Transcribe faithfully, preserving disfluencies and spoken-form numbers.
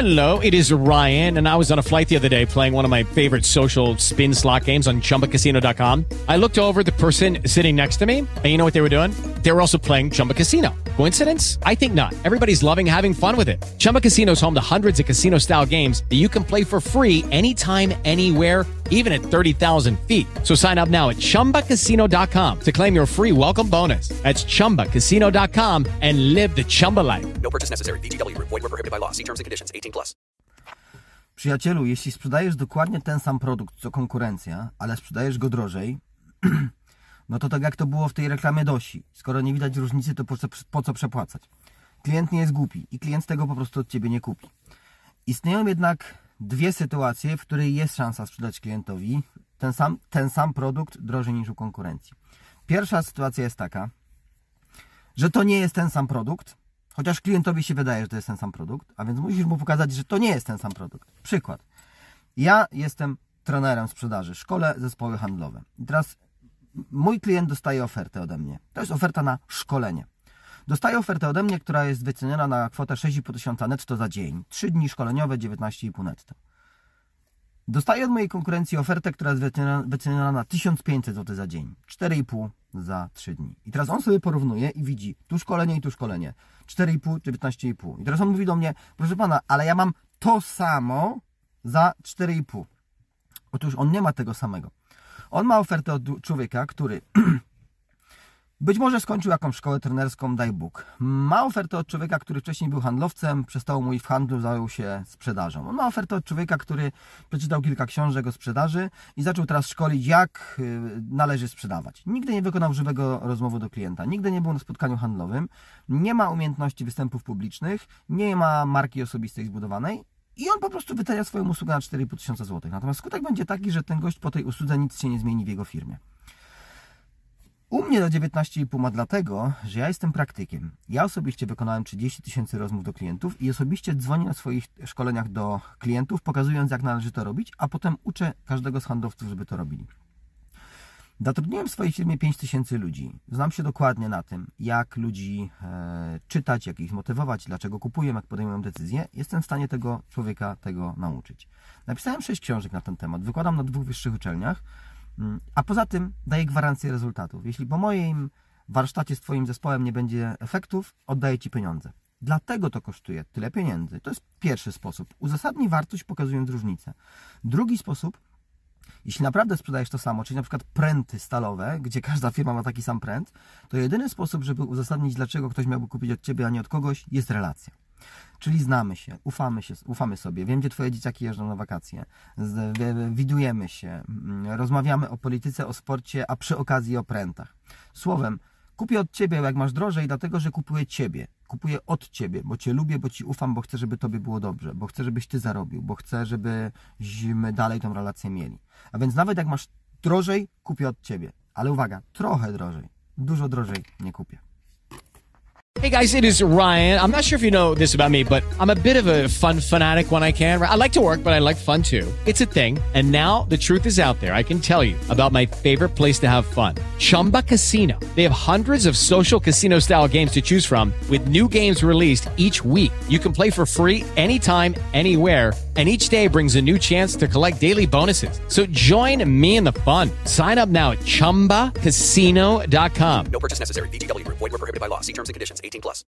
Hello, it is Ryan, and I was on a flight the other day playing one of my favorite social spin slot games on Chumba Casino dot com. I looked over at the person sitting next to me, and you know what they were doing? They were also playing Chumba Casino. Coincidence? I think not. Everybody's loving having fun with it. Chumba Casino is home to hundreds of casino-style games that you can play for free anytime, anywhere, even at thirty thousand feet. So sign up now at Chumba Casino dot com to claim your free welcome bonus. That's Chumba Casino dot com and live the Chumba life. No purchase necessary. V G W. Void where prohibited by law. See terms and conditions. eighteen plus. Przyjacielu, jeśli sprzedajesz dokładnie ten sam produkt co konkurencja, ale sprzedajesz go drożej, no to tak jak to było w tej reklamie Dosi. Skoro nie widać różnicy, to po co, po co przepłacać? Klient nie jest głupi i klient tego po prostu od Ciebie nie kupi. Istnieją jednak dwie sytuacje, w której jest szansa sprzedać klientowi ten sam, ten sam produkt drożej niż u konkurencji. Pierwsza sytuacja jest taka, że to nie jest ten sam produkt, chociaż klientowi się wydaje, że to jest ten sam produkt, a więc musisz mu pokazać, że to nie jest ten sam produkt. Przykład. Ja jestem trenerem sprzedaży, szkolę zespoły handlowe. I teraz mój klient dostaje ofertę ode mnie. To jest oferta na szkolenie. Dostaje ofertę ode mnie, która jest wyceniona na kwotę sześć i pół tysiąca netto za dzień. trzy dni szkoleniowe, dziewiętnaście i pół netto. Dostaje od mojej konkurencji ofertę, która jest wyceniona na tysiąc pięćset złotych za dzień. cztery i pół za trzy dni. I teraz on sobie porównuje i widzi tu szkolenie i tu szkolenie. cztery i pół, dziewiętnaście i pół. I teraz on mówi do mnie, proszę pana, ale ja mam to samo za cztery i pół. Otóż on nie ma tego samego. On ma ofertę od człowieka, który być może skończył jakąś szkołę trenerską, daj Bóg. Ma ofertę od człowieka, który wcześniej był handlowcem, przestał mu iść w handlu, zajął się sprzedażą. On ma ofertę od człowieka, który przeczytał kilka książek o sprzedaży i zaczął teraz szkolić, jak należy sprzedawać. Nigdy nie wykonał żywego rozmowy do klienta, nigdy nie był na spotkaniu handlowym, nie ma umiejętności występów publicznych, nie ma marki osobistej zbudowanej. I on po prostu wycenia swoją usługę na cztery i pół tysiąca złotych. Natomiast skutek będzie taki, że ten gość po tej usłudze nic się nie zmieni w jego firmie. U mnie do dziewiętnaście i pół ma dlatego, że ja jestem praktykiem. Ja osobiście wykonałem trzydzieści tysięcy rozmów do klientów i osobiście dzwonię na swoich szkoleniach do klientów, pokazując, jak należy to robić, a potem uczę każdego z handlowców, żeby to robili. Zatrudniłem w swojej firmie pięć tysięcy ludzi. Znam się dokładnie na tym, jak ludzi e, czytać, jak ich motywować, dlaczego kupują, jak podejmują decyzje. Jestem w stanie tego człowieka tego nauczyć. Napisałem sześć książek na ten temat, wykładam na dwóch wyższych uczelniach, a poza tym daję gwarancję rezultatów. Jeśli po moim warsztacie z Twoim zespołem nie będzie efektów, oddaję Ci pieniądze. Dlatego to kosztuje tyle pieniędzy. To jest pierwszy sposób. Uzasadnij wartość, pokazując różnicę. Drugi sposób, jeśli naprawdę sprzedajesz to samo, czyli na przykład pręty stalowe, gdzie każda firma ma taki sam pręt, to jedyny sposób, żeby uzasadnić, dlaczego ktoś miałby kupić od Ciebie, a nie od kogoś, jest relacja. Czyli znamy się, ufamy się, ufamy sobie, wiem, gdzie Twoje dzieciaki jeżdżą na wakacje, widujemy się, rozmawiamy o polityce, o sporcie, a przy okazji o prętach. Słowem, kupię od Ciebie, jak masz drożej, dlatego, że kupuję Ciebie. Kupuję od Ciebie, bo Cię lubię, bo Ci ufam, bo chcę, żeby Tobie było dobrze, bo chcę, żebyś Ty zarobił, bo chcę, żebyśmy dalej tą relację mieli. A więc nawet jak masz drożej, kupię od Ciebie. Ale uwaga, trochę drożej. Dużo drożej nie kupię. Hey guys, it is Ryan. I'm not sure if you know this about me, but I'm a bit of a fun fanatic when I can. I like to work, but I like fun too. It's a thing. And now the truth is out there. I can tell you about my favorite place to have fun. Chumba Casino. They have hundreds of social casino style games to choose from with new games released each week. You can play for free anytime, anywhere. And each day brings a new chance to collect daily bonuses. So join me in the fun. Sign up now at Chumba Casino dot com. No purchase necessary. V G W. Void where prohibited by law. See terms and conditions. eighteen plus.